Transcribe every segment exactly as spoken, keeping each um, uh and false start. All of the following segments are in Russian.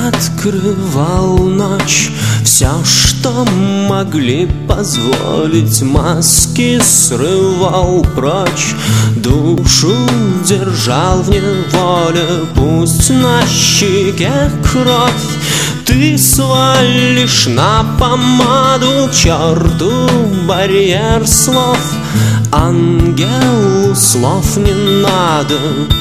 открывал ночь. Все, что могли позволить, маски срывал прочь. Душу держал в неволе, пусть на щеке кровь. Ты свалишь на помаду к черту барьер слов. Ангелу слов не надо.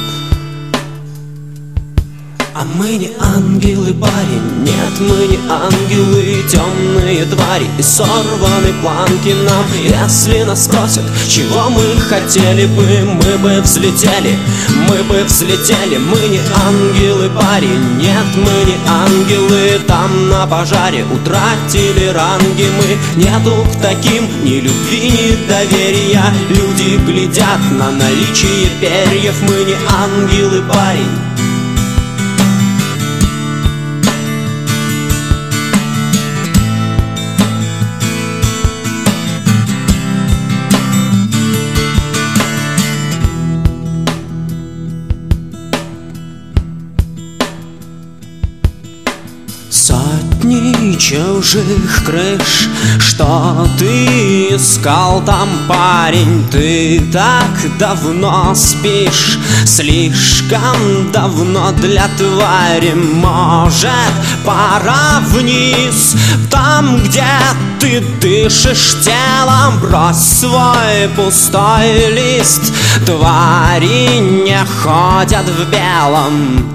А мы не ангелы, парень, нет, мы не ангелы, темные твари и сорваны планки нам. Если нас спросят, чего мы хотели бы, мы бы взлетели, мы бы взлетели. Мы не ангелы, парень, нет, мы не ангелы, там на пожаре утратили ранги мы. Нету к таким ни любви, ни доверия, люди глядят на наличие перьев. Мы не ангелы, парень. Сотни чужих крыш, что ты искал там, парень? Ты так давно спишь, слишком давно для твари. Может, пора вниз, там, где ты дышишь телом. Брось свой пустой лист, твари не ходят в белом.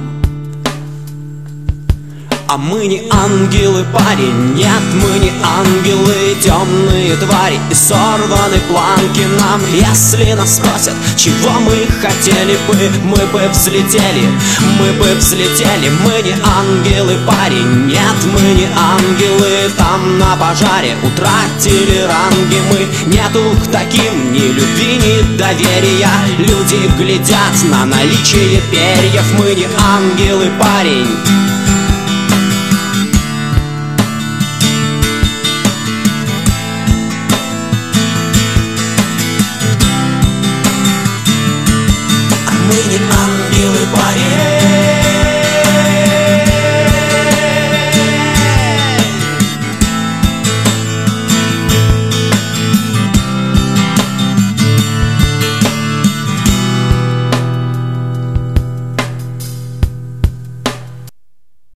А мы не ангелы, парень, нет, мы не ангелы, темные твари и сорваны планки нам. Если нас спросят, чего мы хотели бы, мы бы взлетели, мы бы взлетели. Мы не ангелы, парень, нет, мы не ангелы, там на пожаре утратили ранги мы. Нету к таким ни любви, ни доверия, люди глядят на наличие перьев. Мы не ангелы, парень. Мы не ангелы, парень.